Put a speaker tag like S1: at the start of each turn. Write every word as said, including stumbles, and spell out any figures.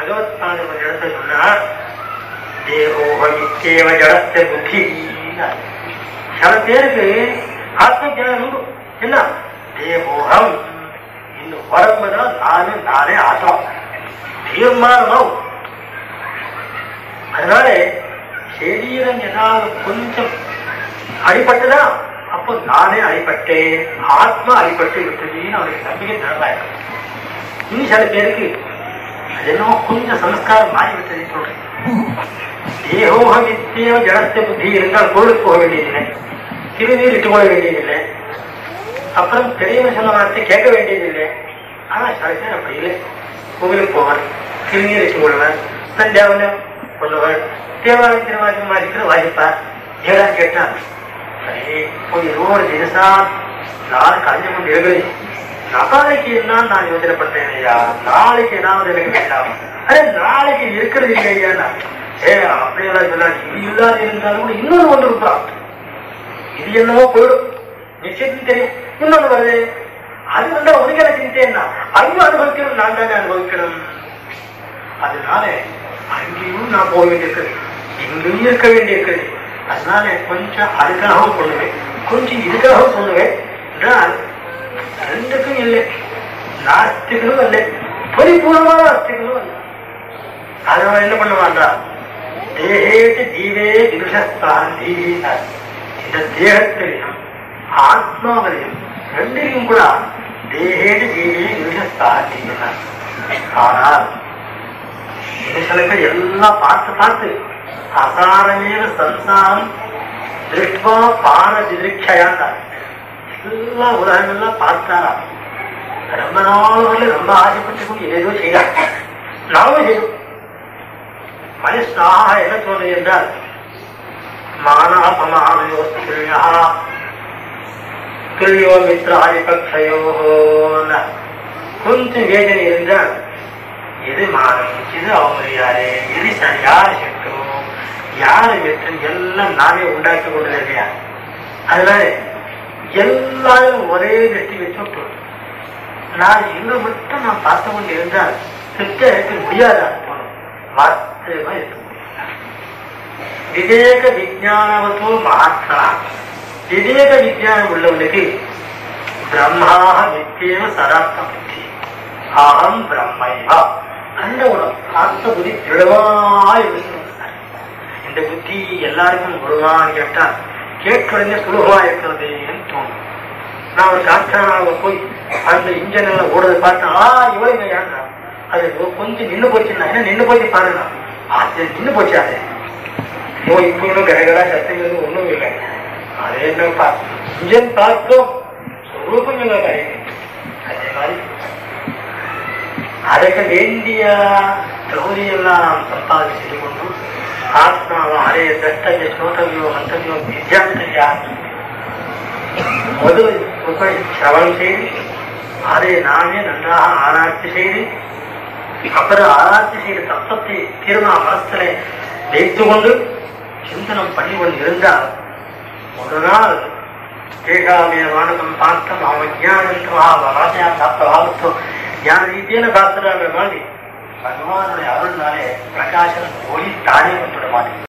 S1: பகவத் பாதை ஒரு இடத்துல சொன்னா தேகோகமிக்கேவ ஜடத்த புத்தி. சில பேருக்கு ஆத்ம ஞானம் உண்டு. என்ன தேகோகம் இந்த உடம்புதான் நானே நானே ஆத்மா தீர்மானமாகும். அதனால சரீரம் ஏதாவது கொஞ்சம் அடிபட்டுதான் அப்போ நானே அடிபட்டேன், ஆத்மா அடிபட்டு விட்டதுன்னு அவருக்கு நம்பிக்கை திறனாயிருக்கும். இன்னும் சில பேருக்கு அது என்னவோ கொஞ்சம் சம்ஸ்காரம் மாறிவிட்டது சொல்றேன். தேகோக வித்தியோ ஜடத்த புத்தி இருந்தால் கோவிலுக்கு போக வேண்டியதில்லை, திருநீர் இட்டு கொள்ள வேண்டியதில்லை, அப்புறம் பெரியவன் சொன்ன வார்த்தை கேட்க வேண்டியதில்லை. ஆனா சில பேர் அப்படி இல்லை. கோவிலுக்கு போவார், திருநீர் இட்டு கொள்வார், சந்தியாவனம் கொள்ளுவார், தேவாலயம் திருவாஜம் வாசிக்கிற வாசிப்பார். ஏதாவது கேட்டார் சரி போய் இருபது தினசா நான் கலைஞ்சு கொண்டு இருக்குது, நாளைக்கு என்ன நான் யோசனை பண்றேன் ஐயா, நாளைக்கு ஏதாவது எனக்கு வேண்டாம். அரே நாளைக்கு இருக்கிறது இல்லையா, ஏ அப்படியெல்லாம் சொல்லாது. இது இல்லாத இருந்தாலும் கூட இன்னொன்று கொண்டு இருப்பான். இது என்னவோ போயிடும், நிச்சயத்துக்கு தெரியும். இன்னொன்று வருது, அது வந்து உனக்கு எனக்கு சிந்தேன்னா அங்கும் அனுபவிக்கணும், நான் தானே அனுபவிக்கணும். அதனால அங்கேயும் நான் போக வேண்டியிருக்குது, இங்கேயும் இருக்க வேண்டியிருக்குது. அதனால கொஞ்சம் அதுக்காகவும் பண்ணுவேன், கொஞ்சம் இதுக்காகவும் பண்ணுவேன் என்றால் ரெண்டுக்கும் இல்லை. நாஸ்திகளும் இல்லை, பரிபூர்ணமான ஆஸ்திகளும் இல்லை. அதனால என்ன பண்ணுவான்றா தேகேட்டு ஜீவே விருஷஸ்தாந்தி. இந்த தேகத்திலையும் ஆத்மாவிலையும் ரெண்டிலையும் கூட தேகேட்டு ஜீவே விருஷஸ்தாந்தி. ஆனால் மனுஷனுக்கு எல்லாம் பார்த்து பார்த்து அசாரமேவ சம்சாரம் திருஷ்வா பார திதிருட்சையாண்டா எல்லாம் உலகங்கள்லாம் பார்த்தாரா. ரொம்ப நாள் ரொம்ப ஆசைப்பட்டு கொண்டு ஏதோ செய்யலாம், நாமும் செய்யும். மனுஷனாக என்ன சொல்றது என்றால் மானாபமானயோ துல்யா துல்யோ மித்ராதிபக்ஷயோ. கொஞ்சம் வேதனை இருந்தால் எது மானம், எது அவமரியாதை, எது யாரு செட்டும் யாரு வெற்றும் எல்லாம் நாமே உண்டாக்கி கொண்டது இல்லையா. அதனால எல்லாரும் ஒரே வெற்றி வச்சு நான் எங்க மட்டும் நான் பார்த்து கொண்டு இருந்தால் திட்ட இருக்க முடியாதா போனோம், வார்த்தையமா இருக்க முடியாது. விவேக விஜயானவத்தோ மகாத்மா. விவேக விஜயானம் உள்ளவனுக்கு பிரம்மாக நித்தியம சதார்த்த புத்தி அகம் பிரம்மைவா அந்த உணவு ஆத்ம புத்தி திருடமாய். இந்த புத்தி எல்லாருக்கும் வருவான்னு கேட்டால் கேட்கறதே சுலபமா இருக்கிறது என்று தோணும். நான் ஒரு காற்றானாக போய் அந்த இன்ஜின் எல்லாம் ஓடுறது பார்த்தா ஆ இவங்க ஏன்னா அது கொஞ்சம் நின்று போச்சுன்னா என்ன நின்று போச்சு பாருங்க, அது நின்று போச்சு. அது இப்போ இன்னும் கரைகளா சத்தம் ஒண்ணும் இல்லை. அதே என்ன இன்ஜின் பார்த்தோம் சொரூபம் இல்லை கரைகள். அதே மாதிரி அதற்கு வேண்டிய தகுதியெல்லாம் நாம் சம்பாதி செய்து கொண்டு ஆத்மாவை அதே தட்டவிய ஸ்ரோதவியோ மந்தவியோ வித்யாந்தரியா முதல் சிரவணம் செய்து அதை நாமே நன்றாக ஆராய்ச்சி செய்து அப்புறம் ஆராய்ச்சி செய்த தத்துவத்தை தீர்மா மனத்திலே வைத்துக் கொண்டு சிந்தனம் பண்ணி கொண்டு இருந்தால் ஒரு நாள் தேகாமிய வானகம் பார்த்தம் அவன் ஜானந்தமாக ராஜா சாப்பிட்ட ஞான ரீதியான சாஸ்திர மாதிரி பகவானுடைய அருள்னாலே பிரகாசம் ஒளி தானே வந்துவிட மாட்டேங்குது.